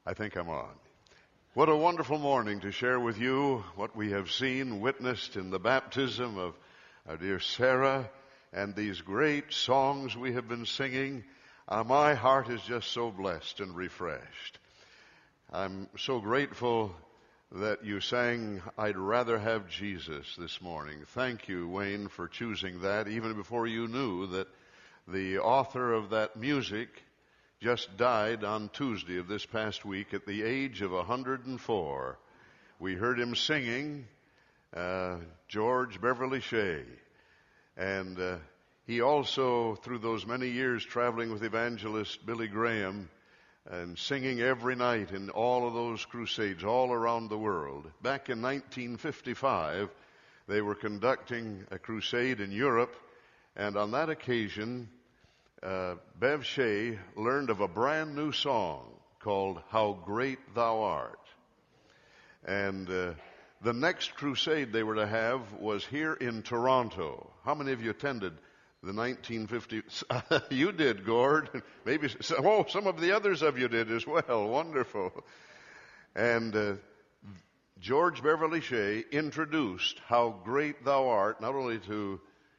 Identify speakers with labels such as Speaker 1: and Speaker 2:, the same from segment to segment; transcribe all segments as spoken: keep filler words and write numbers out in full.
Speaker 1: I think I'm on. What a wonderful morning to share with you what we have seen, witnessed in the baptism of our dear Sarah and these great songs we have been singing. Uh, my heart is just so blessed and refreshed. I'm so grateful that you sang, "I'd Rather Have Jesus" this morning. Thank you, Wayne, for choosing that, even before you knew that the author of that music just died on Tuesday of this past week at the age of one hundred four. We heard him singing, uh, George Beverly Shea. And uh, he also, through those many years traveling with evangelist Billy Graham and singing every night in all of those crusades all around the world. Back in nineteen fifty-five, they were conducting a crusade in Europe, and on that occasion, Uh, Bev Shea learned of a brand new song called "How Great Thou Art." And uh, the next crusade they were to have was here in Toronto. How many of you attended the nineteen fifty? You did, Gord. Maybe, oh, some of the others of you did as well. Wonderful. And uh, George Beverly Shea introduced "How Great Thou Art" not only to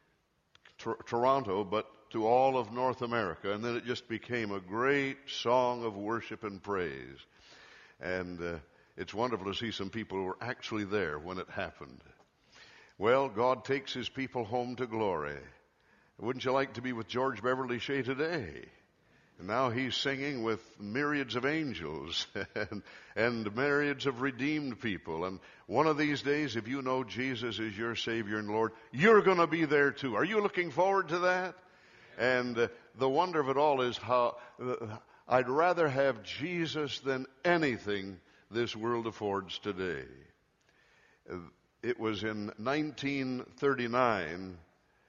Speaker 1: Tor- Toronto, but to all of North America, and then it just became a great song of worship and praise. And uh, it's wonderful to see some people who were actually there when it happened. Well, God takes His people home to glory. Wouldn't you like to be with George Beverly Shea today? And now he's singing with myriads of angels and, and myriads of redeemed people. And one of these days, if you know Jesus is your Savior and Lord, you're going to be there too. Are you looking forward to that? And uh, the wonder of it all is how uh, I'd rather have Jesus than anything this world affords today. Uh, it was in nineteen thirty-nine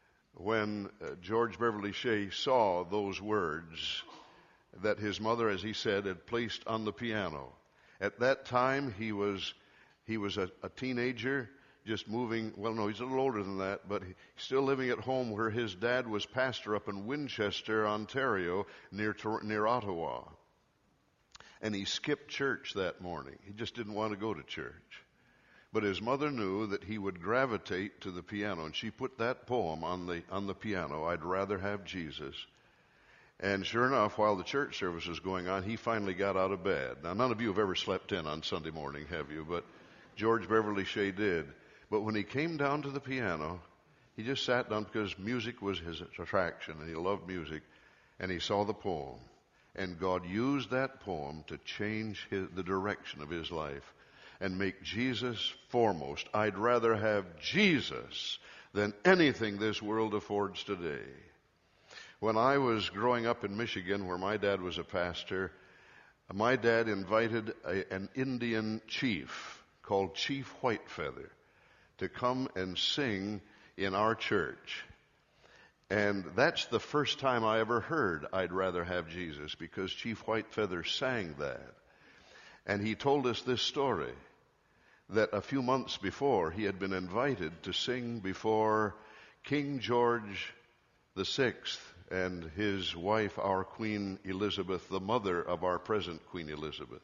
Speaker 1: when uh, George Beverly Shea saw those words that his mother, as he said, had placed on the piano. At that time, he was he was a, a teenager, just moving, well, no, he's a little older than that, but he's still living at home where his dad was pastor up in Winchester, Ontario, near near Ottawa. And he skipped church that morning. He just didn't want to go to church. But his mother knew that he would gravitate to the piano, and she put that poem on the on the piano, "I'd Rather Have Jesus." And sure enough, while the church service was going on, he finally got out of bed. Now, none of you have ever slept in on Sunday morning, have you? But George Beverly Shea did. But when he came down to the piano, he just sat down because music was his attraction, and he loved music, and he saw the poem. And God used that poem to change his, the direction of his life and make Jesus foremost. I'd rather have Jesus than anything this world affords today. When I was growing up in Michigan, where my dad was a pastor, my dad invited a, an Indian chief called Chief Whitefeather to come and sing in our church. And that's the first time I ever heard "I'd Rather Have Jesus," because Chief Whitefeather sang that. And he told us this story, that a few months before he had been invited to sing before King George the Sixth and his wife, our Queen Elizabeth, the mother of our present Queen Elizabeth.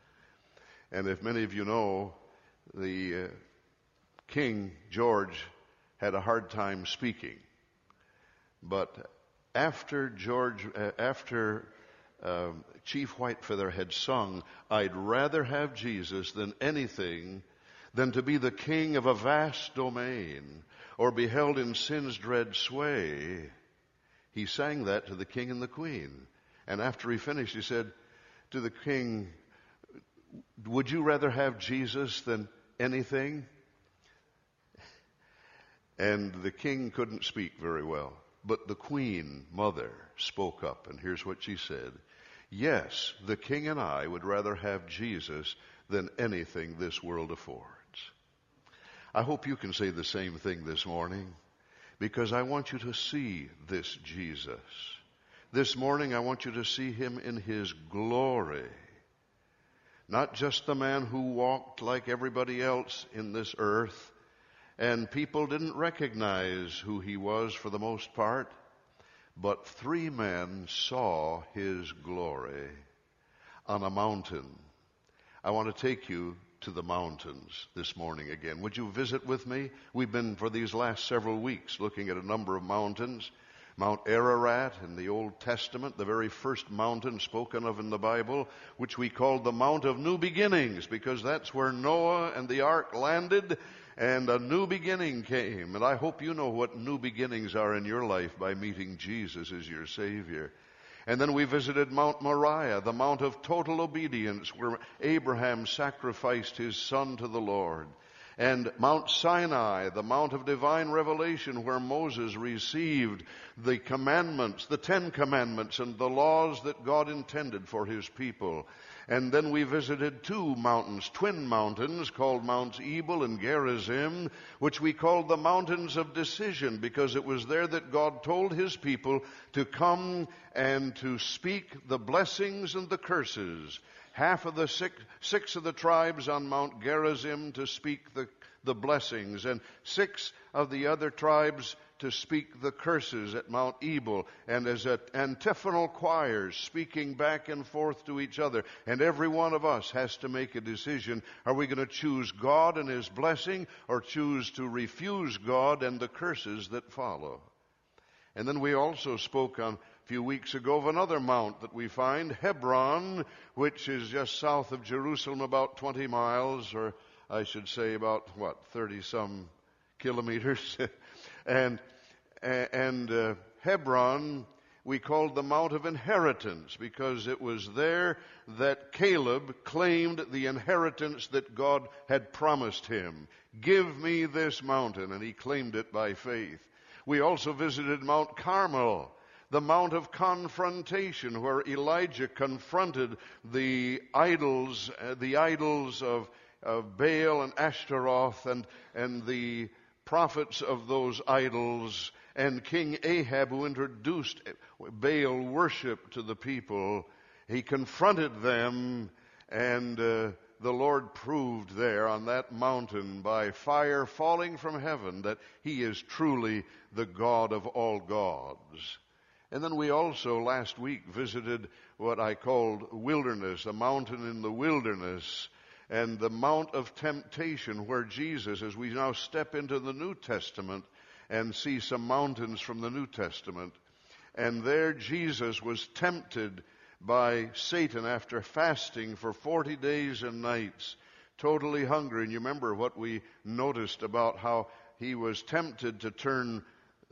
Speaker 1: And if many of you know, the uh, King George had a hard time speaking. But after George, uh, after uh, Chief Whitefeather had sung, "I'd rather have Jesus than anything, than to be the king of a vast domain, or be held in sin's dread sway," he sang that to the king and the queen. And after he finished, he said to the king, "Would you rather have Jesus than anything?" And the king couldn't speak very well. But the queen, mother, spoke up, and here's what she said. "Yes, the king and I would rather have Jesus than anything this world affords." I hope you can say the same thing this morning, because I want you to see this Jesus. This morning I want you to see him in his glory. Not just the man who walked like everybody else in this earth, and people didn't recognize who he was for the most part, but three men saw his glory on a mountain I want to take you to the mountains this morning again. Would you visit with me? We've been, for these last several weeks, looking at a number of mountains. Mount Ararat in the Old Testament, the very first mountain spoken of in the Bible, which we called the Mount of New Beginnings, because that's where Noah and the ark landed, and a new beginning came. And I hope you know what new beginnings are in your life by meeting Jesus as your Savior. And then we visited Mount Moriah, the Mount of total obedience, where Abraham sacrificed his son to the Lord. And Mount Sinai, the Mount of divine revelation, where Moses received the commandments, the Ten Commandments, and the laws that God intended for his people. And then we visited two mountains, twin mountains, called Mounts Ebal and Gerizim, which we called the mountains of decision, because it was there that God told his people to come and to speak the blessings and the curses. Half of the six, six of the tribes on Mount Gerizim to speak the, the blessings, and six of the other tribes to speak the curses at Mount Ebal, and as at antiphonal choirs speaking back and forth to each other. And every one of us has to make a decision. Are we going to choose God and his blessing, or choose to refuse God and the curses that follow? And then we also spoke on a few weeks ago of another mount that we find, Hebron, which is just south of Jerusalem, about twenty miles, or I should say about, what, thirty-some kilometers. and and uh, Hebron we called the Mount of Inheritance, because it was there that Caleb claimed the inheritance that God had promised him. Give me this mountain, and he claimed it by faith. We also visited Mount Carmel, the Mount of Confrontation, where Elijah confronted the idols, uh, the idols of, of Baal and Ashtaroth, and, and the prophets of those idols, and King Ahab, who introduced Baal worship to the people. He confronted them, and uh, the Lord proved there on that mountain by fire falling from heaven that he is truly the God of all gods. And then we also last week visited what I called wilderness, a mountain in the wilderness, and the Mount of Temptation, where Jesus, as we now step into the New Testament and see some mountains from the New Testament, and there Jesus was tempted by Satan after fasting for forty days and nights, totally hungry. And you remember what we noticed about how he was tempted to turn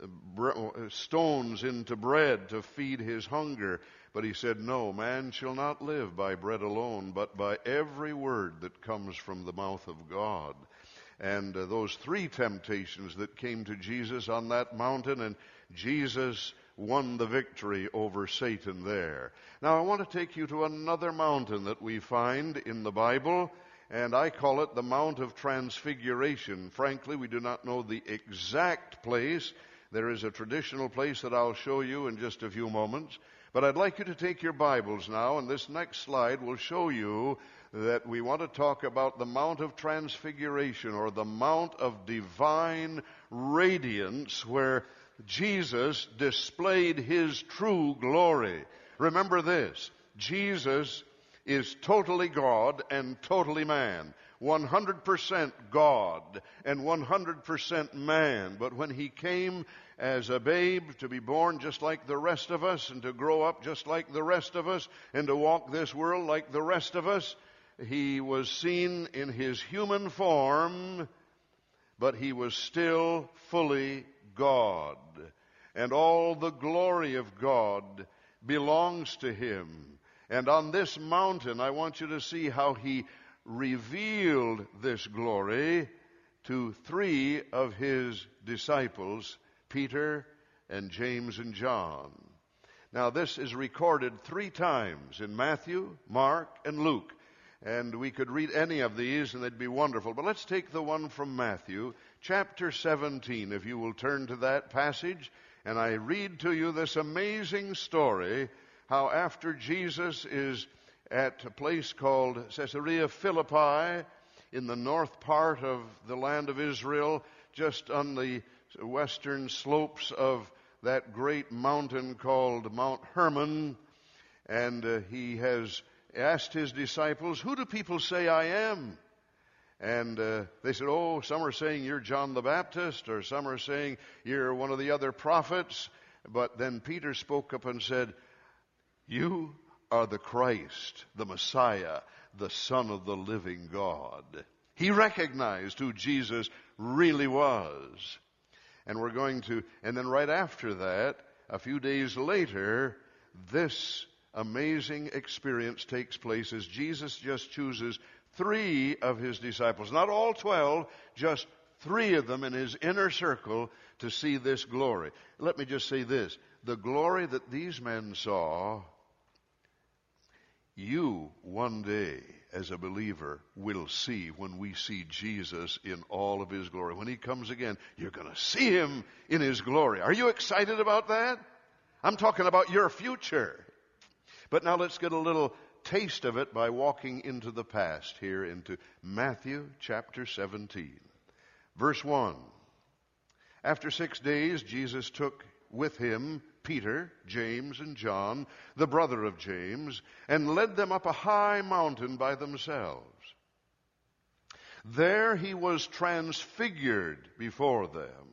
Speaker 1: stones into bread to feed his hunger. But he said, no, man shall not live by bread alone, but by every word that comes from the mouth of God. And uh, those three temptations that came to Jesus on that mountain, and Jesus won the victory over Satan there. Now I want to take you to another mountain that we find in the Bible, and I call it the Mount of Transfiguration. Frankly, we do not know the exact place. There is a traditional place that I'll show you in just a few moments. But I'd like you to take your Bibles now, and this next slide will show you that we want to talk about the Mount of Transfiguration, or the Mount of Divine Radiance, where Jesus displayed his true glory. Remember this, Jesus is totally God and totally man. one hundred percent God and one hundred percent man. But when he came as a babe to be born just like the rest of us, and to grow up just like the rest of us, and to walk this world like the rest of us, he was seen in his human form, but he was still fully God. And all the glory of God belongs to him. And on this mountain, I want you to see how he revealed this glory to three of his disciples, Peter and James and John. Now, this is recorded three times in Matthew, Mark, and Luke. And we could read any of these and they'd be wonderful. But let's take the one from Matthew, chapter seventeen, if you will turn to that passage. And I read to you this amazing story, how after Jesus is at a place called Caesarea Philippi in the north part of the land of Israel, just on the western slopes of that great mountain called Mount Hermon, and uh, he has asked his disciples, "Who do people say I am?" And uh, they said, "Oh, some are saying you're John the Baptist, or some are saying you're one of the other prophets." But then Peter spoke up and said, "You are the Christ, the Messiah, the Son of the living God." He recognized who Jesus really was. And we're going to, and then right after that, a few days later, this amazing experience takes place as Jesus just chooses three of his disciples, not all twelve, just three of them in his inner circle to see this glory. Let me just say this. The glory that these men saw, you one day as a believer will see when we see Jesus in all of his glory. When he comes again, you're going to see him in his glory. Are you excited about that? I'm talking about your future. But now let's get a little taste of it by walking into the past here, into Matthew chapter seventeen. Verse one. After six days, Jesus took with him Peter, James, and John, the brother of James, and led them up a high mountain by themselves. There he was transfigured before them.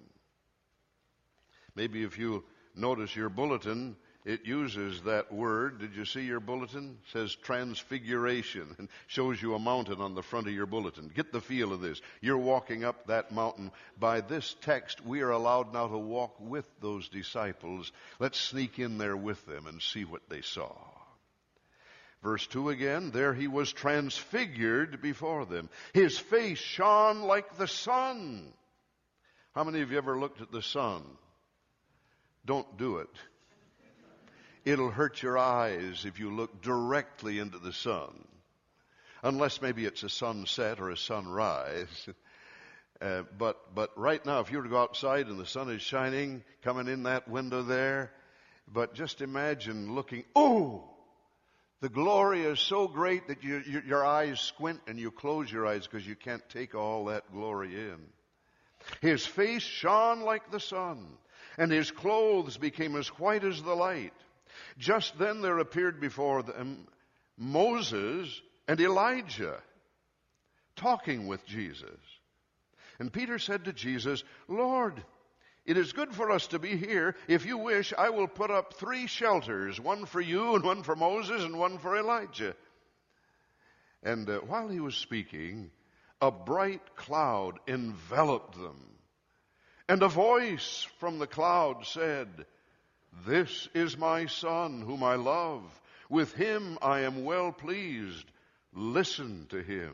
Speaker 1: Maybe if you notice your bulletin, it uses that word. Did you see your bulletin? It says transfiguration and shows you a mountain on the front of your bulletin. Get the feel of this. You're walking up that mountain. By this text, we are allowed now to walk with those disciples. Let's sneak in there with them and see what they saw. Verse two again, there he was transfigured before them. His face shone like the sun. How many of you ever looked at the sun? Don't do it. It'll hurt your eyes if you look directly into the sun. Unless maybe it's a sunset or a sunrise. Uh, but but right now, if you were to go outside and the sun is shining, coming in that window there, but just imagine looking, oh, the glory is so great that you, you, your eyes squint and you close your eyes because you can't take all that glory in. His face shone like the sun, and his clothes became as white as the light. Just then there appeared before them Moses and Elijah talking with Jesus. And Peter said to Jesus, "Lord, it is good for us to be here. If you wish, I will put up three shelters, one for you and one for Moses and one for Elijah." And uh, while he was speaking, a bright cloud enveloped them. And a voice from the cloud said, "This is my Son whom I love. With him I am well pleased. Listen to him."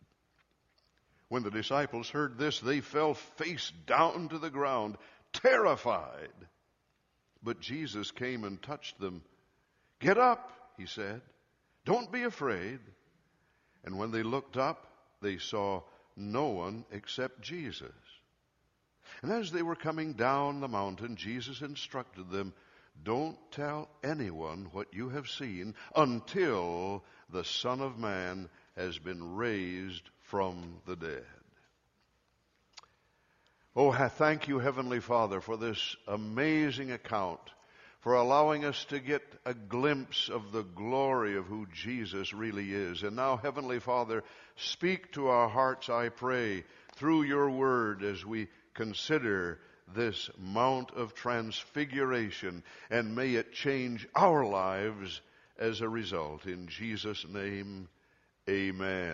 Speaker 1: When the disciples heard this, they fell face down to the ground, terrified. But Jesus came and touched them. "Get up," he said. "Don't be afraid." And when they looked up, they saw no one except Jesus. And as they were coming down the mountain, Jesus instructed them, "Don't tell anyone what you have seen until the Son of Man has been raised from the dead." Oh, thank you, Heavenly Father, for this amazing account, for allowing us to get a glimpse of the glory of who Jesus really is. And now, Heavenly Father, speak to our hearts, I pray, through your word as we consider this Mount of Transfiguration, and may it change our lives as a result. In Jesus' name, amen.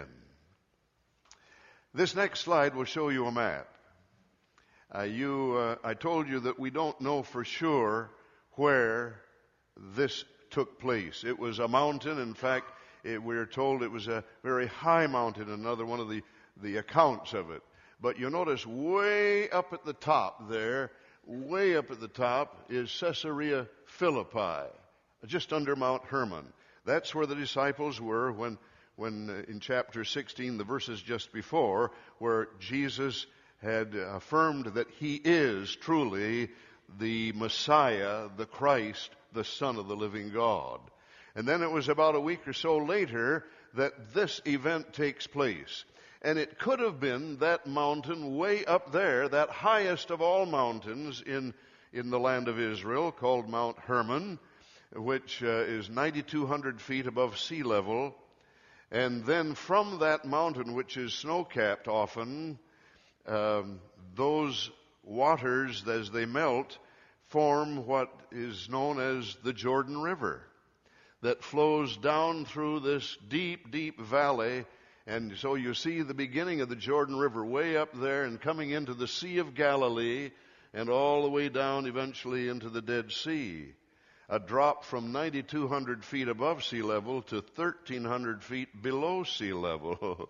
Speaker 1: This next slide will show you a map. Uh, you, uh, I told you that we don't know for sure where this took place. It was a mountain. In fact, it, we're told it was a very high mountain, another one of the, the accounts of it. But you notice way up at the top there, way up at the top is Caesarea Philippi, just under Mount Hermon. That's where the disciples were when, when uh, in chapter sixteen, the verses just before, where Jesus had affirmed that he is truly the Messiah, the Christ, the Son of the living God. And then it was about a week or so later that this event takes place. And it could have been that mountain way up there, that highest of all mountains in, in the land of Israel, called Mount Hermon. which uh, is nine thousand two hundred feet above sea level. And then from that mountain, which is snow-capped often, um, those waters, as they melt, form what is known as the Jordan River that flows down through this deep, deep valley. And so you see the beginning of the Jordan River way up there and coming into the Sea of Galilee and all the way down eventually into the Dead Sea. A drop from nine thousand two hundred feet above sea level to thirteen hundred feet below sea level.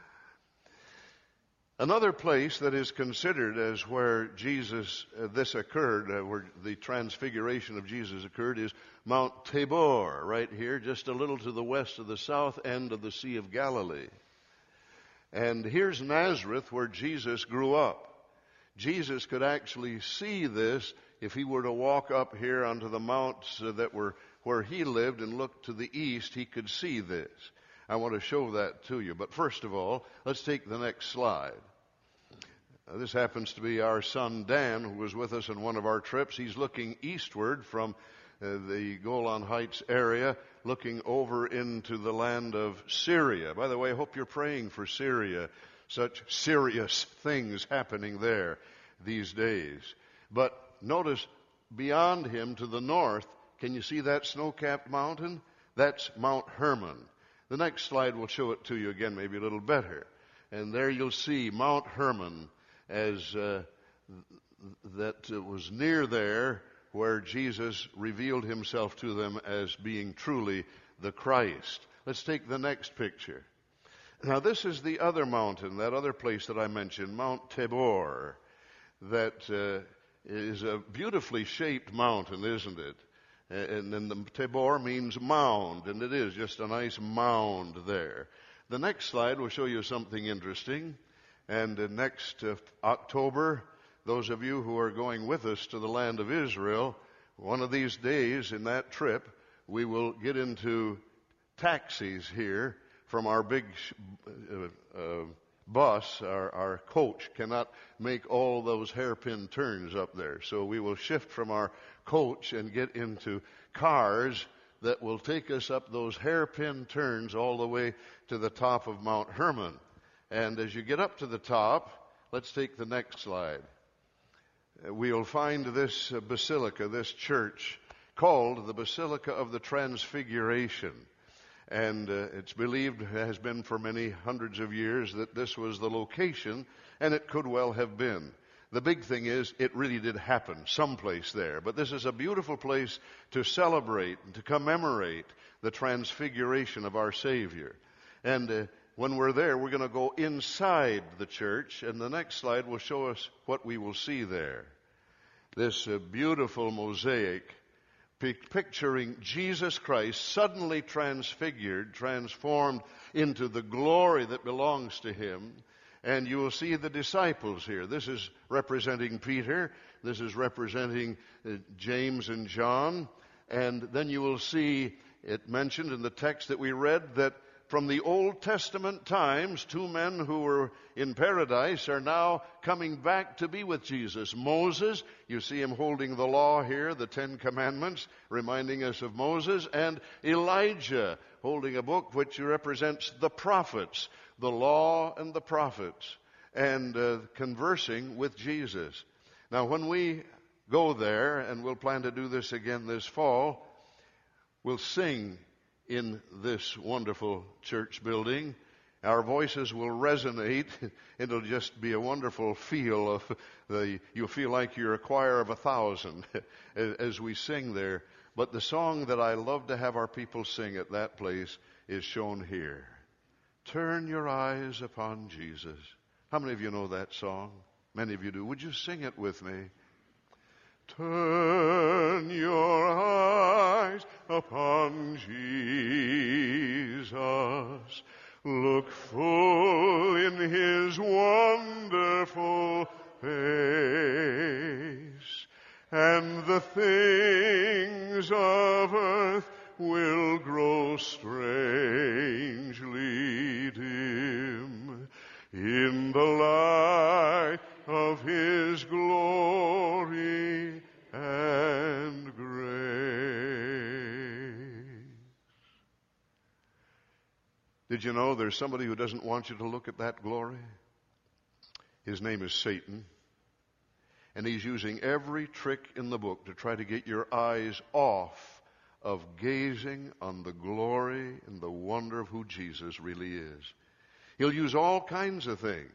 Speaker 1: Another place that is considered as where Jesus, uh, this occurred, uh, where the transfiguration of Jesus occurred, is Mount Tabor, right here, just a little to the west of the south end of the Sea of Galilee. And here's Nazareth, where Jesus grew up. Jesus could actually see this if he were to walk up here onto the mounts that were where he lived and look to the east. He could see this. I want to show that to you. But first of all, let's take the next slide. Uh, this happens to be our son Dan, who was with us on one of our trips. He's looking eastward from uh, the Golan Heights area, looking over into the land of Syria. By the way, I hope you're praying for Syria. Such serious things happening there these days. But notice beyond him to the north, can you see that snow-capped mountain? That's Mount Hermon. The next slide will show it to you again, maybe a little better. And there you'll see Mount Hermon as uh, that uh, was near there where Jesus revealed himself to them as being truly the Christ. Let's take the next picture. Now this is the other mountain, that other place that I mentioned, Mount Tabor, that uh, is a beautifully shaped mountain, isn't it? And then the Tabor means mound, and it is just a nice mound there. The next slide will show you something interesting. And uh, next uh, October, those of you who are going with us to the land of Israel, one of these days in that trip, we will get into taxis here from our big uh, uh, bus. Our, our coach cannot make all those hairpin turns up there. So we will shift from our coach and get into cars that will take us up those hairpin turns all the way to the top of Mount Hermon. And as you get up to the top, let's take the next slide. We'll find this uh, basilica, this church, called the Basilica of the Transfiguration. And uh, it's believed, has been for many hundreds of years, that this was the location, and it could well have been. The big thing is, it really did happen someplace there. But this is a beautiful place to celebrate and to commemorate the transfiguration of our Savior. And uh, when we're there, we're going to go inside the church, and the next slide will show us what we will see there. This uh, beautiful mosaic picturing Jesus Christ suddenly transfigured, transformed into the glory that belongs to him. And you will see the disciples here. This is representing Peter. This is representing uh, James and John. And then you will see it mentioned in the text that we read that from the Old Testament times, two men who were in paradise are now coming back to be with Jesus. Moses, you see him holding the law here, the Ten Commandments, reminding us of Moses, and Elijah, holding a book which represents the prophets, the law and the prophets, and uh, conversing with Jesus. Now, when we go there, and we'll plan to do this again this fall, we'll sing in this wonderful church building. Our voices will resonate. It'll just be a wonderful feel of the, you'll feel like you're a choir of a thousand as we sing there. But the song that I love to have our people sing at that place is shown here. Turn your eyes upon Jesus. How many of you know that song? Many of you do. Would you sing it with me? Turn your eyes upon Jesus. Look full in his wonderful face, and the things of earth will grow strangely dim in the light of his glory and grace. Did you know there's somebody who doesn't want you to look at that glory? His name is Satan. And he's using every trick in the book to try to get your eyes off of gazing on the glory and the wonder of who Jesus really is. He'll use all kinds of things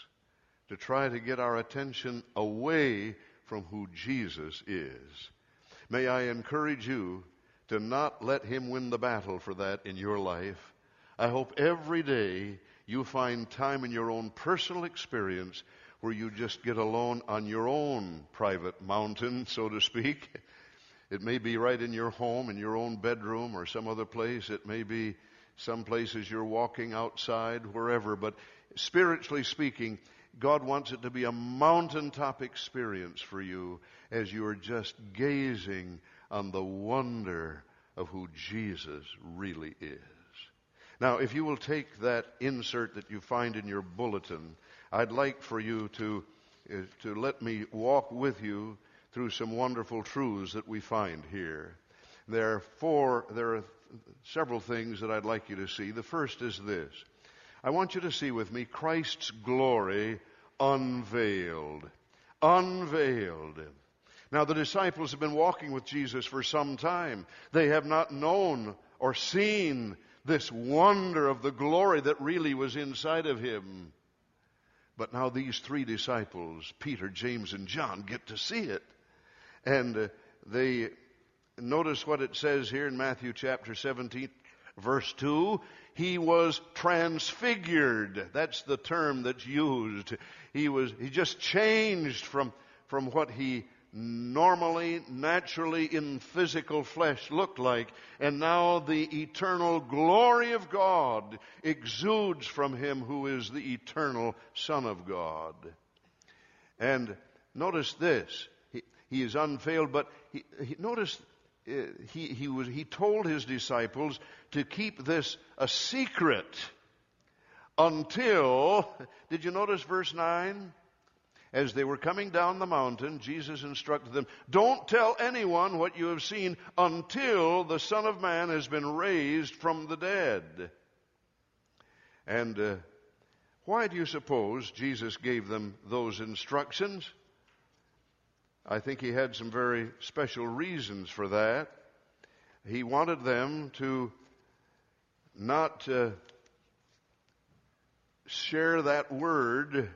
Speaker 1: to try to get our attention away from who Jesus is. May I encourage you to not let him win the battle for that in your life. I hope every day you find time in your own personal experience where you just get alone on your own private mountain, so to speak. It may be right in your home, in your own bedroom, or some other place. It may be some places you're walking outside, wherever. But spiritually speaking, God wants it to be a mountaintop experience for you as you are just gazing on the wonder of who Jesus really is. Now, if you will take that insert that you find in your bulletin, I'd like for you to, uh, to let me walk with you through some wonderful truths that we find here. There are four, there are several things that I'd like you to see. The first is this. I want you to see with me Christ's glory unveiled. Unveiled. Now, the disciples have been walking with Jesus for some time. They have not known or seen this wonder of the glory that really was inside of him. But now these three disciples, Peter, James, and John, get to see it. And uh, they notice what it says here in Matthew chapter seventeen, verse two. He was transfigured. That's the term that's used. He was, he just changed from, from what he normally, naturally in physical flesh looked like. And now the eternal glory of God exudes from him who is the eternal Son of God. And notice this. He, he is unveiled, but he, he, notice uh, he, he, was, he told his disciples to keep this a secret until, did you notice verse nine? As they were coming down the mountain, Jesus instructed them, don't tell anyone what you have seen until the Son of Man has been raised from the dead. And uh, why do you suppose Jesus gave them those instructions? I think he had some very special reasons for that. He wanted them to not uh, share that word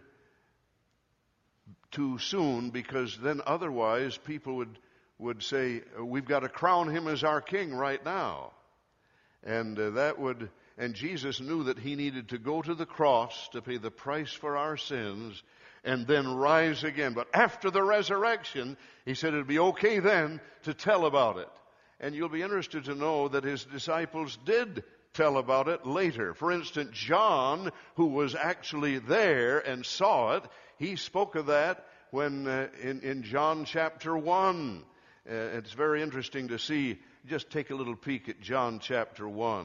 Speaker 1: too soon, because then otherwise people would, would say, we've got to crown him as our king right now. And uh, that would, and Jesus knew that he needed to go to the cross to pay the price for our sins and then rise again. But after the resurrection, he said it'd be okay then to tell about it. And you'll be interested to know that his disciples did tell about it later. For instance, John, who was actually there and saw it, he spoke of that when uh, in, in John chapter one. Uh, it's very interesting to see. Just take a little peek at John chapter one,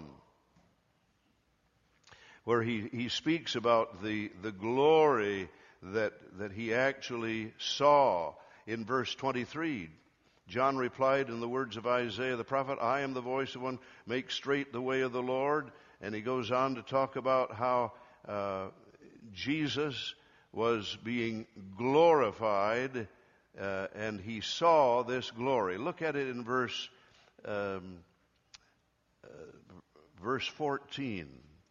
Speaker 1: where he, he speaks about the, the glory that, that he actually saw. In verse twenty-three, John replied in the words of Isaiah the prophet, I am the voice of one, make straight the way of the Lord. And he goes on to talk about how uh, Jesus was being glorified, uh, and he saw this glory. Look at it in verse um, uh, verse fourteen,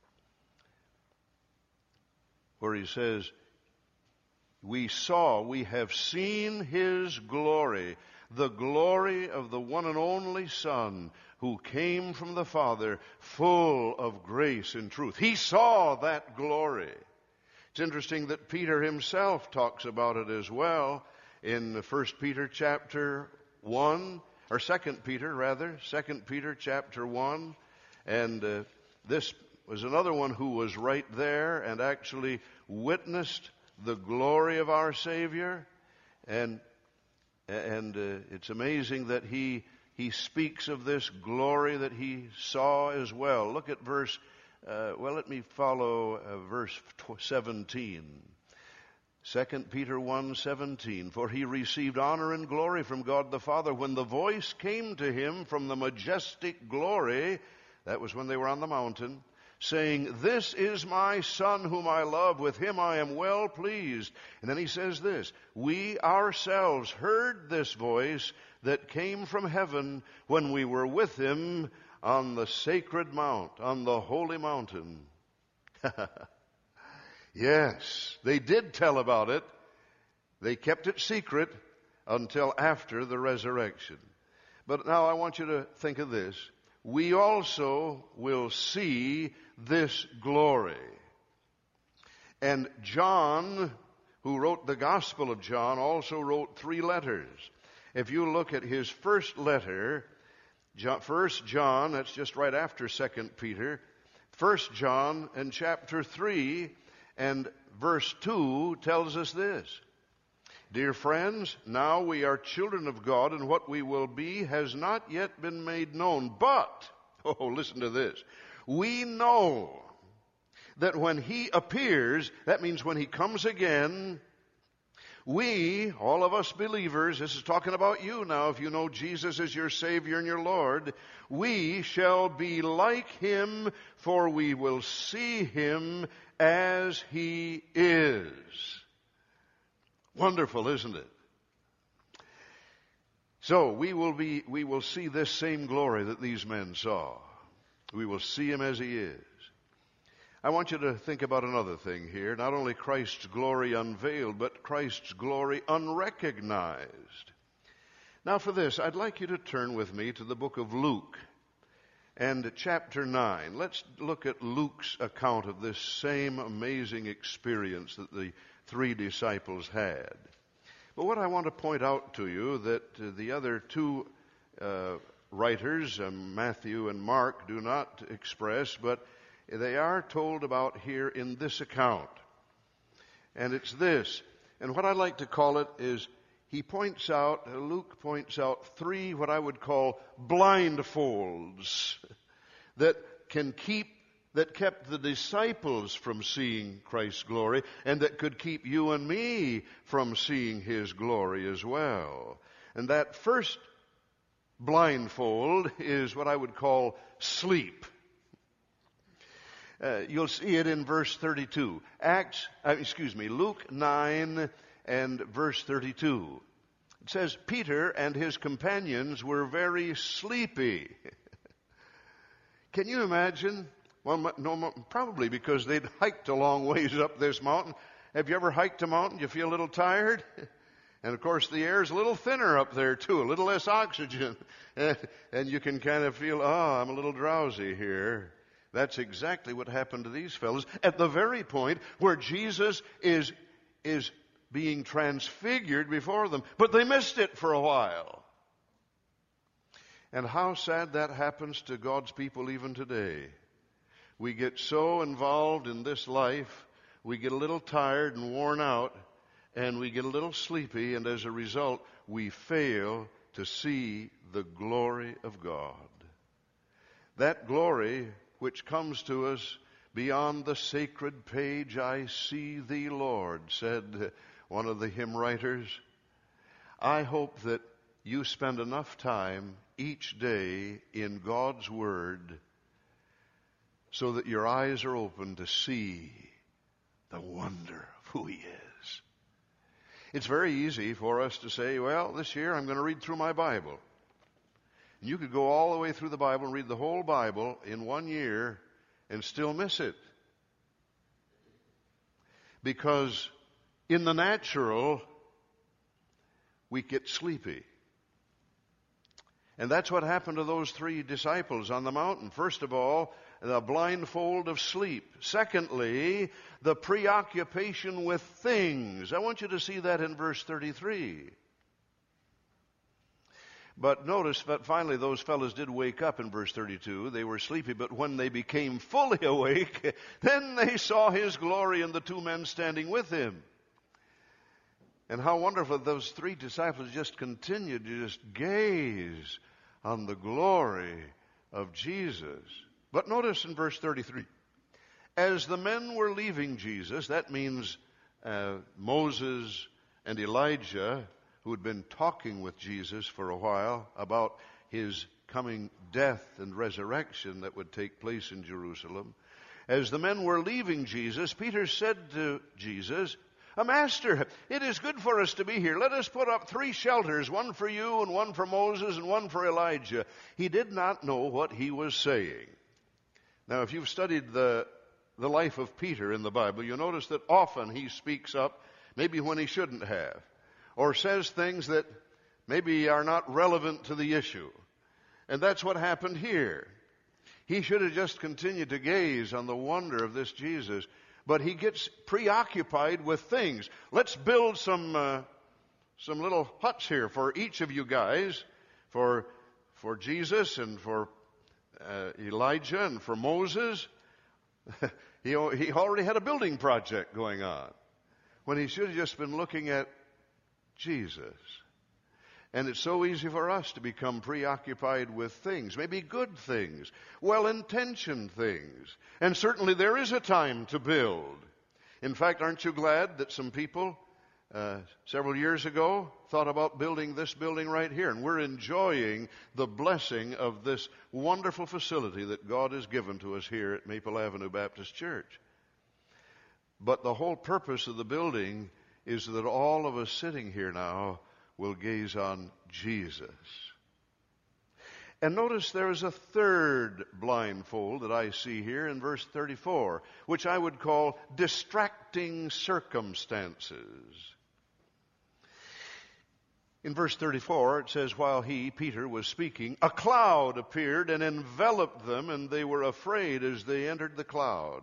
Speaker 1: where he says, we saw, we have seen his glory, the glory of the one and only Son who came from the Father, full of grace and truth. He saw that glory. It's interesting that Peter himself talks about it as well in First Peter chapter one, or Second Peter rather, Second Peter chapter one. And uh, this was another one who was right there and actually witnessed the glory of our Savior. And and uh, it's amazing that he he speaks of this glory that he saw as well. Look at verse Uh, well, let me follow uh, verse seventeen. Second Peter one seventeen. For he received honor and glory from God the Father when the voice came to him from the majestic glory, that was when they were on the mountain, saying, "This is my Son whom I love, with him I am well pleased." And then he says this, "We ourselves heard this voice that came from heaven when we were with him on the sacred mount, on the holy mountain." Yes, they did tell about it. They kept it secret until after the resurrection. But now I want you to think of this. We also will see this glory. And John, who wrote the Gospel of John, also wrote three letters. If you look at his first letter, First John, that's just right after Second Peter, First John and chapter three and verse two tells us this. "Dear friends, now we are children of God, and what we will be has not yet been made known. But," oh, listen to this, "we know that when he appears," that means when he comes again, "we," all of us believers, this is talking about you now, if you know Jesus as your Savior and your Lord, "we shall be like him, for we will see him as he is." Wonderful, isn't it? So we will be, we will see this same glory that these men saw. We will see him as he is. I want you to think about another thing here. Not only Christ's glory unveiled, but Christ's glory unrecognized. Now for this, I'd like you to turn with me to the book of Luke and chapter nine. Let's look at Luke's account of this same amazing experience that the three disciples had. But what I want to point out to you that uh, the other two uh, writers, um, Matthew and Mark, do not express, but they are told about here in this account. And it's this. And what I like to call it is, he points out, uh, Luke points out three what I would call blindfolds that can keep that kept the disciples from seeing Christ's glory, and that could keep you and me from seeing his glory as well. And that first blindfold is what I would call sleep. Uh, you'll see it in verse thirty-two. Acts, uh, excuse me, Luke nine and verse thirty-two. It says, "Peter and his companions were very sleepy." Can you imagine? Well, no, probably because they'd hiked a long ways up this mountain. Have you ever hiked a mountain? You feel a little tired? And of course the air's a little thinner up there too, a little less oxygen. And, and you can kind of feel, oh, I'm a little drowsy here. That's exactly what happened to these fellows at the very point where Jesus is, is being transfigured before them. But they missed it for a while. And how sad that happens to God's people even today. We get so involved in this life, we get a little tired and worn out, and we get a little sleepy, and as a result, we fail to see the glory of God. That glory which comes to us beyond the sacred page, "I see thee, Lord," said one of the hymn writers. I hope that you spend enough time each day in God's Word so that your eyes are open to see the wonder of who he is. It's very easy for us to say, well, this year I'm going to read through my Bible. And you could go all the way through the Bible and read the whole Bible in one year and still miss it. Because in the natural, we get sleepy. And that's what happened to those three disciples on the mountain. First of all, the blindfold of sleep. Secondly, the preoccupation with things. I want you to see that in verse thirty-three. But notice that finally those fellows did wake up in verse thirty-two. They were sleepy, but when they became fully awake, then they saw his glory and the two men standing with him. And how wonderful those three disciples just continued to just gaze on the glory of Jesus. But notice in verse thirty-three, as the men were leaving Jesus, that means uh, Moses and Elijah, who had been talking with Jesus for a while about his coming death and resurrection that would take place in Jerusalem. As the men were leaving Jesus, Peter said to Jesus, Master, it is good for us to be here. Let us put up three shelters, one for you and one for Moses and one for Elijah. He did not know what he was saying. Now, if you've studied the, the life of Peter in the Bible, you'll notice that often he speaks up, maybe when he shouldn't have, or says things that maybe are not relevant to the issue. And that's what happened here. He should have just continued to gaze on the wonder of this Jesus. But he gets preoccupied with things. Let's build some uh, some little huts here for each of you guys, for for Jesus and for uh, Elijah and for Moses. he he already had a building project going on, when he should have just been looking at Jesus. And it's so easy for us to become preoccupied with things, maybe good things, well-intentioned things. And certainly there is a time to build. In fact, aren't you glad that some people uh, several years ago thought about building this building right here? And we're enjoying the blessing of this wonderful facility that God has given to us here at Maple Avenue Baptist Church. But the whole purpose of the building is that all of us sitting here now will gaze on Jesus. And notice there is a third blindfold that I see here in verse thirty-four, which I would call distracting circumstances. In verse thirty-four, it says, while he, Peter, was speaking, a cloud appeared and enveloped them, and they were afraid as they entered the cloud.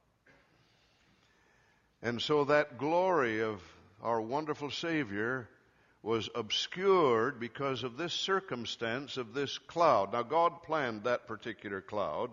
Speaker 1: And so that glory of our wonderful Savior was obscured because of this circumstance of this cloud. Now, God planned that particular cloud,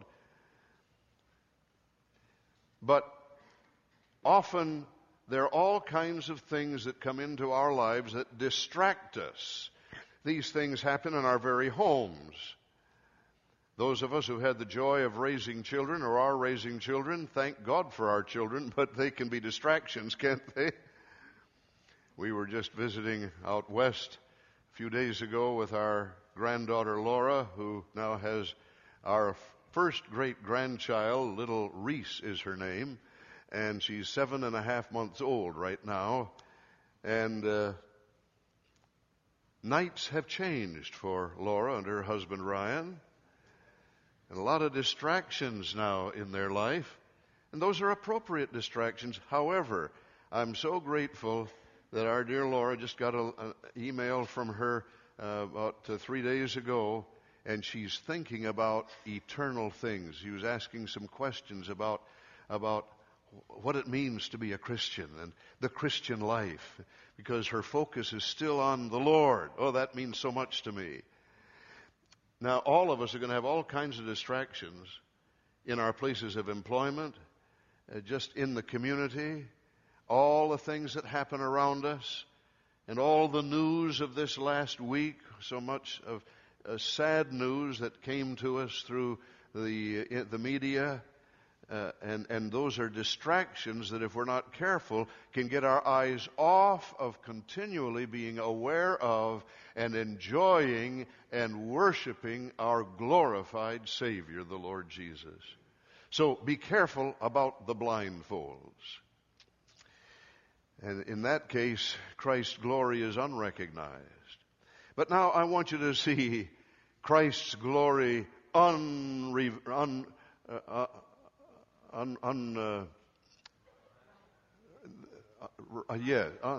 Speaker 1: but often there are all kinds of things that come into our lives that distract us. These things happen in our very homes. Those of us who had the joy of raising children or are raising children, thank God for our children, but they can be distractions, can't they? We were just visiting out west a few days ago with our granddaughter Laura, who now has our first great-grandchild. Little Reese is her name, and she's seven and a half months old right now. And uh, nights have changed for Laura and her husband Ryan, and a lot of distractions now in their life, and those are appropriate distractions. However, I'm so grateful that our dear Laura just got an email from her uh, about uh, three days ago, and she's thinking about eternal things. She was asking some questions about about what it means to be a Christian and the Christian life, because her focus is still on the Lord. Oh, that means so much to me. Now, all of us are going to have all kinds of distractions in our places of employment, uh, just in the community, all the things that happen around us, and all the news of this last week, so much of uh, sad news that came to us through the uh, the media, uh, and, and those are distractions that, if we're not careful, can get our eyes off of continually being aware of and enjoying and worshiping our glorified Savior, the Lord Jesus. So be careful about the blindfolds. And in that case, Christ's glory is unrecognized. But now I want you to see Christ's glory unre, un, uh, uh, un, un uh, uh, yeah, uh,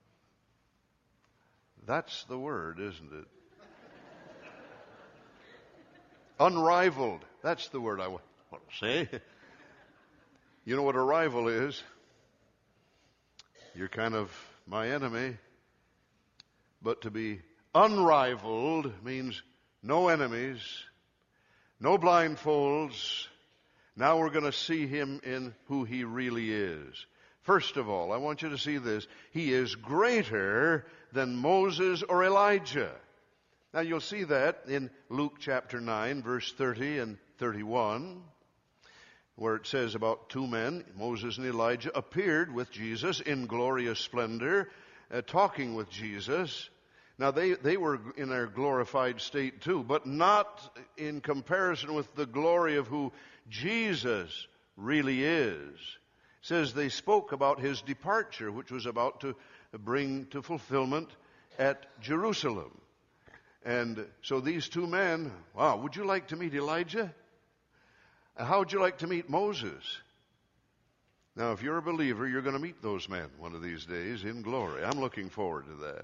Speaker 1: that's the word, isn't it? Unrivaled. That's the word I want to say. You know what a rival is? You're kind of my enemy. But to be unrivaled means no enemies, no blindfolds. Now we're going to see him in who he really is. First of all, I want you to see this. He is greater than Moses or Elijah. Now you'll see that in Luke chapter nine, verse thirty and thirty-one. Where it says about two men, Moses and Elijah, appeared with Jesus in glorious splendor, uh, talking with Jesus. Now, they, they were in their glorified state too, but not in comparison with the glory of who Jesus really is. It says they spoke about his departure, which was about to bring to fulfillment at Jerusalem. And so these two men, wow, would you like to meet Elijah? How would you like to meet Moses? Now, if you're a believer, you're going to meet those men one of these days in glory. I'm looking forward to that.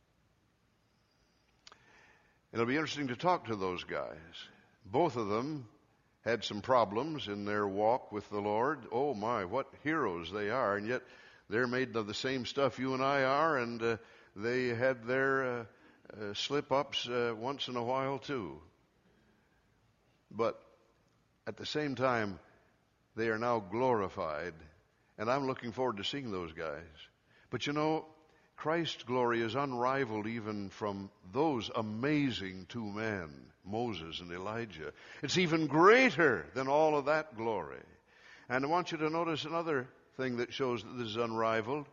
Speaker 1: It'll be interesting to talk to those guys. Both of them had some problems in their walk with the Lord. Oh my, what heroes they are, and yet they're made of the same stuff you and I are, and uh, they had their uh, uh, slip-ups uh, once in a while too. But at the same time, they are now glorified, and I'm looking forward to seeing those guys. But you know, Christ's glory is unrivaled even from those amazing two men, Moses and Elijah. It's even greater than all of that glory. And I want you to notice another thing that shows that this is unrivaled.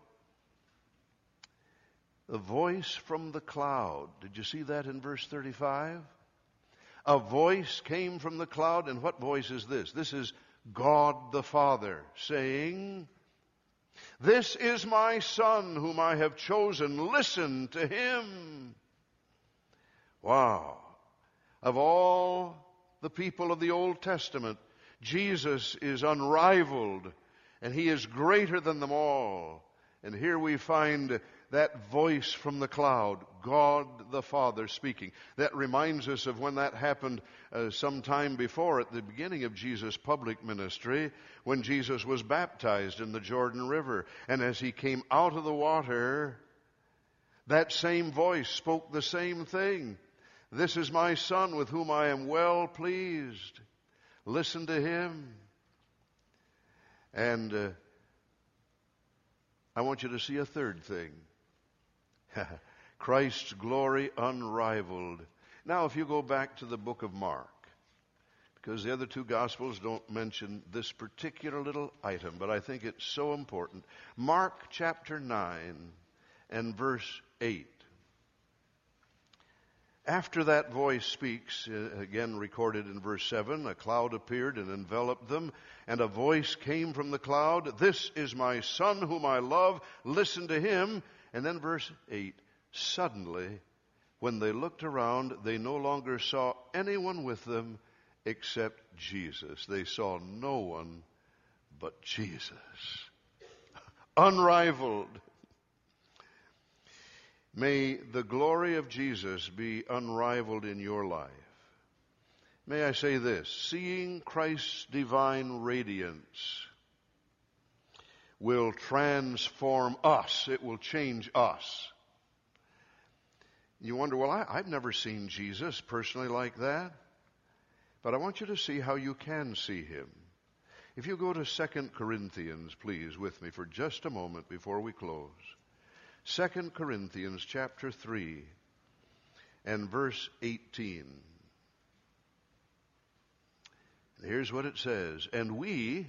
Speaker 1: The voice from the cloud. Did you see that in verse thirty-five? A voice came from the cloud, and what voice is this? This is God the Father saying, "This is my Son whom I have chosen. Listen to him." Wow. Of all the people of the Old Testament, Jesus is unrivaled, and he is greater than them all. And here we find that voice from the cloud, God the Father speaking. That reminds us of when that happened uh, some time before, at the beginning of Jesus' public ministry, when Jesus was baptized in the Jordan River. And as he came out of the water, that same voice spoke the same thing. "This is my Son with whom I am well pleased. Listen to him." And uh, I want you to see a third thing. Christ's glory unrivaled. Now, if you go back to the book of Mark, because the other two Gospels don't mention this particular little item, but I think it's so important. Mark chapter nine and verse eight. After that voice speaks, uh, again recorded in verse seven, a cloud appeared and enveloped them, and a voice came from the cloud, "This is my Son whom I love, listen to him." And then verse eight, suddenly, when they looked around, they no longer saw anyone with them except Jesus. They saw no one but Jesus. Unrivaled. May the glory of Jesus be unrivaled in your life. May I say this, seeing Christ's divine radiance will transform us. It will change us. You wonder, well, I, I've never seen Jesus personally like that. But I want you to see how you can see him. If you go to Second Corinthians, please, with me for just a moment before we close. Second Corinthians chapter three and verse eighteen. And here's what it says. "And we,"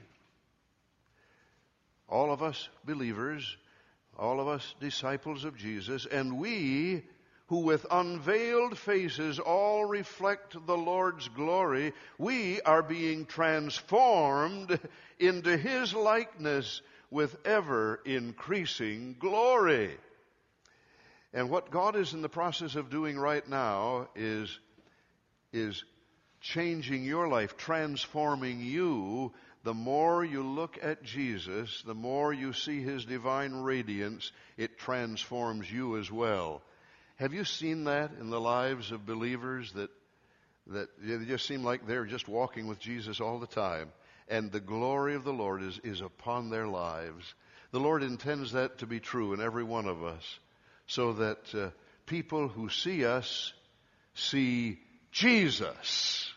Speaker 1: all of us believers, all of us disciples of Jesus, "and we who with unveiled faces all reflect the Lord's glory, we are being transformed into his likeness with ever increasing glory." And what God is in the process of doing right now is, is changing your life, transforming you. The more you look at Jesus, the more you see his divine radiance, it transforms you as well. Have you seen that in the lives of believers, that that they just seem like they're just walking with Jesus all the time, and the glory of the Lord is, is upon their lives? The Lord intends that to be true in every one of us, so that uh, people who see us see Jesus.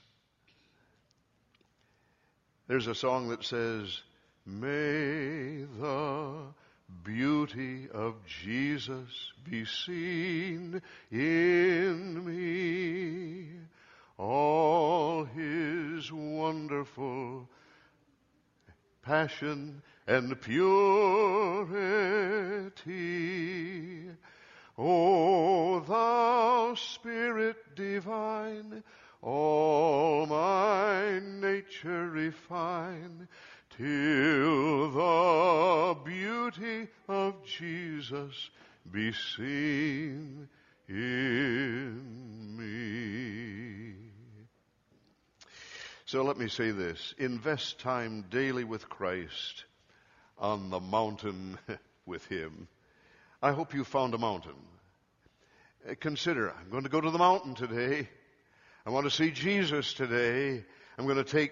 Speaker 1: There's a song that says, "May the beauty of Jesus be seen in me, all his wonderful passion and purity. O thou Spirit divine, all my nature refine, till the beauty of Jesus be seen in me. So let me say this. Invest time daily with Christ on the mountain with Him. I hope you found a mountain. Consider, I'm going to go to the mountain today. I want to see Jesus today. I'm going to take...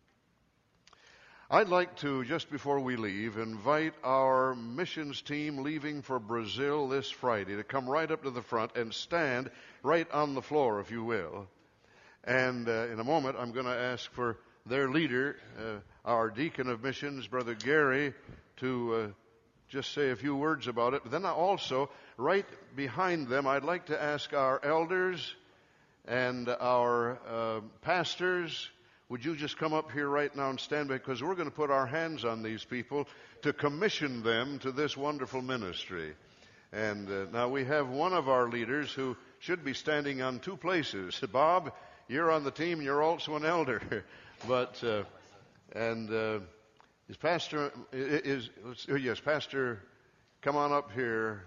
Speaker 1: I'd like to, just before we leave, invite our missions team leaving for Brazil this Friday to come right up to the front and stand right on the floor, if you will. And uh, in a moment, I'm going to ask for their leader, uh, our deacon of missions, Brother Gary, to uh, just say a few words about it. But then also, right behind them, I'd like to ask our elders and our uh, pastors, would you just come up here right now and stand, because we're going to put our hands on these people to commission them to this wonderful ministry. And uh, now we have one of our leaders who should be standing on two places. Bob, you're on the team, you're also an elder. But, uh, and uh, is Pastor, is, is, yes, Pastor, come on up here.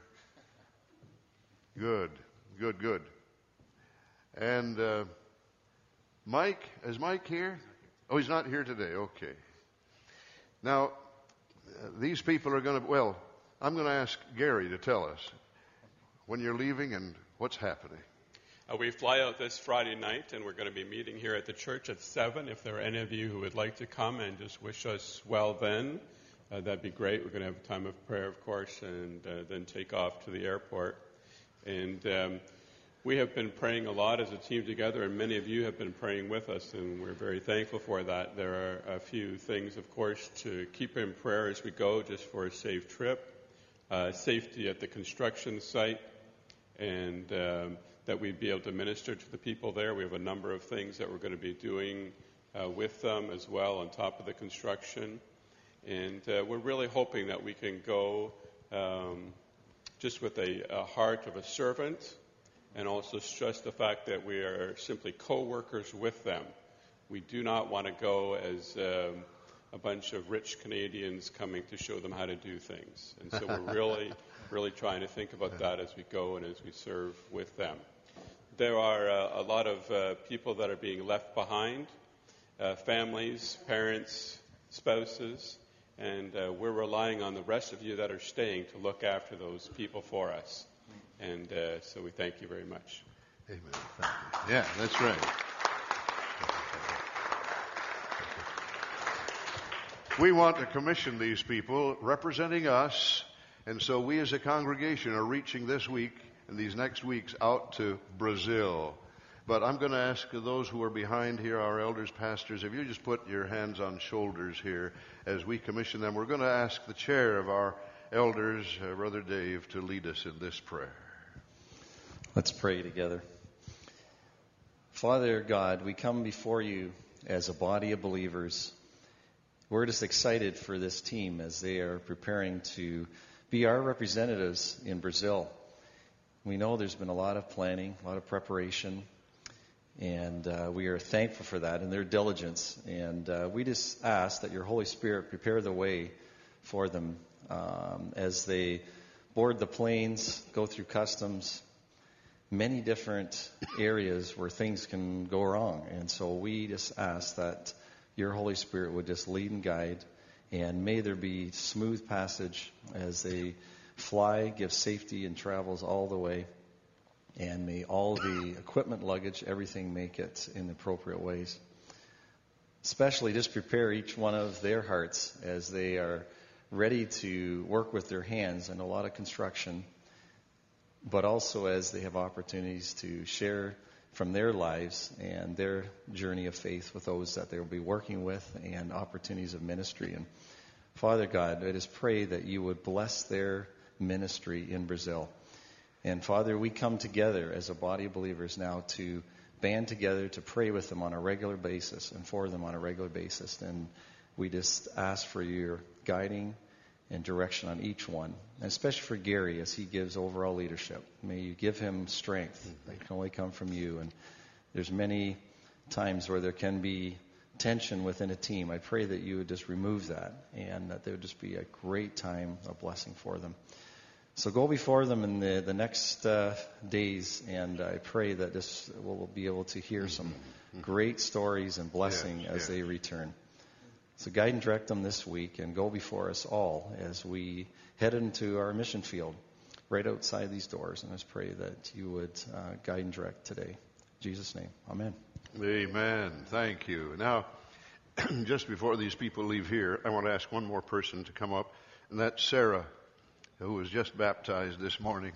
Speaker 1: Good, good, good. And uh, Mike, is Mike here? Oh, he's not here today. Okay. Now, uh, these people are going to, well, I'm going to ask Gary to tell us when you're leaving and what's happening.
Speaker 2: Uh, we fly out this Friday night, and we're going to be meeting here at the church at seven. If there are any of you who would like to come and just wish us well then, uh, that'd be great. We're going to have a time of prayer, of course, and uh, then take off to the airport. And um, we have been praying a lot as a team together, and many of you have been praying with us, and we're very thankful for that. There are a few things, of course, to keep in prayer as we go, just for a safe trip, uh, safety at the construction site, and um, that we'd be able to minister to the people there. We have a number of things that we're going to be doing uh, with them as well on top of the construction. And uh, we're really hoping that we can go um, just with a, a heart of a servant, and also stress the fact that we are simply co-workers with them. We do not want to go as um, a bunch of rich Canadians coming to show them how to do things. And so we're really, really trying to think about that as we go and as we serve with them. There are uh, a lot of uh, people that are being left behind, uh, families, parents, spouses, and uh, we're relying on the rest of you that are staying to look after those people for us. And uh, so we thank you very much.
Speaker 1: Amen. Thank you. Yeah, that's right. We want to commission these people representing us, and so we as a congregation are reaching this week and these next weeks out to Brazil. But I'm going to ask those who are behind here, our elders, pastors, if you just put your hands on shoulders here as we commission them. We're going to ask the chair of our elders, uh, Brother Dave, to lead us in this prayer.
Speaker 3: Let's pray together. Father God, we come before you as a body of believers. We're just excited for this team as they are preparing to be our representatives in Brazil. We know there's been a lot of planning, a lot of preparation, and uh, we are thankful for that and their diligence. And uh, we just ask that your Holy Spirit prepare the way for them um, as they board the planes, go through customs, many different areas where things can go wrong. And so we just ask that your Holy Spirit would just lead and guide, and may there be smooth passage as they fly, give safety and travels all the way, and may all the equipment, luggage, everything make it in appropriate ways. Especially just prepare each one of their hearts as they are ready to work with their hands in a lot of construction, but also as they have opportunities to share from their lives and their journey of faith with those that they'll be working with, and opportunities of ministry. And Father God, I just pray that you would bless their ministry in Brazil. And Father, we come together as a body of believers now to band together to pray with them on a regular basis and for them on a regular basis. And we just ask for your guiding and direction on each one, and especially for Gary as he gives overall leadership. May you give him strength that can only come from you. And there's many times where there can be tension within a team. I pray that you would just remove that and that there would just be a great time of blessing for them. So go before them in the, the next uh, days, and I pray that this will be able to hear some great stories and blessing
Speaker 1: yes,
Speaker 3: as
Speaker 1: yes.
Speaker 3: they return. So guide and direct them this week, and go before us all as we head into our mission field right outside these doors. And I just pray that you would uh, guide and direct today. In Jesus' name, amen.
Speaker 1: Amen. Thank you. Now, just before these people leave here, I want to ask one more person to come up, and that's Sarah, who was just baptized this morning.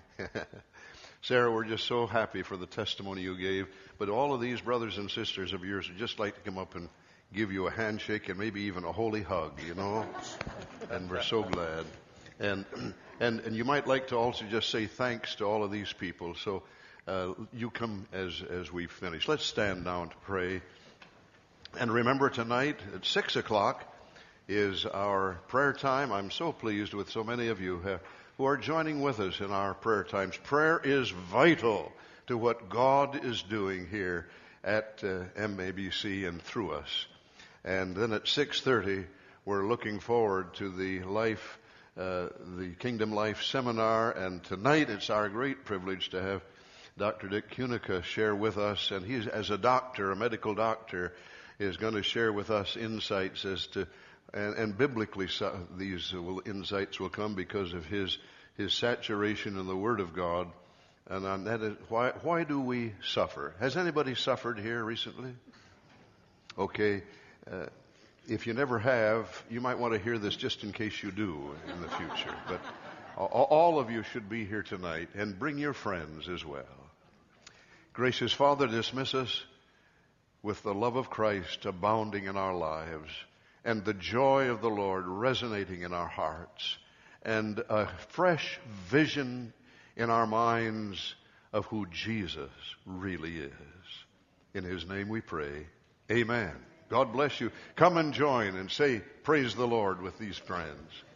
Speaker 1: Sarah, we're just so happy for the testimony you gave, but all of these brothers and sisters of yours would just like to come up and give you a handshake and maybe even a holy hug, you know, and we're so glad. And and and you might like to also just say thanks to all of these people. So uh, you come as as we finish. Let's stand down to pray. And remember, tonight at six o'clock is our prayer time. I'm so pleased with so many of you uh, who are joining with us in our prayer times. Prayer is vital to what God is doing here at uh, M A B C and through us. And then at six thirty, we're looking forward to the life, uh, the Kingdom Life Seminar. And tonight, it's our great privilege to have Doctor Dick Kunica share with us. And he's, as a doctor, a medical doctor, is going to share with us insights as to, and, and biblically, so, these will, insights will come because of his his saturation in the Word of God. And on that is, why why do we suffer? Has anybody suffered here recently? Okay. Uh, if you never have, you might want to hear this just in case you do in the future. But all of you should be here tonight, and bring your friends as well. Gracious Father, dismiss us with the love of Christ abounding in our lives, and the joy of the Lord resonating in our hearts, and a fresh vision in our minds of who Jesus really is. In his name we pray. Amen. God bless you. Come and join and say, praise the Lord with these friends.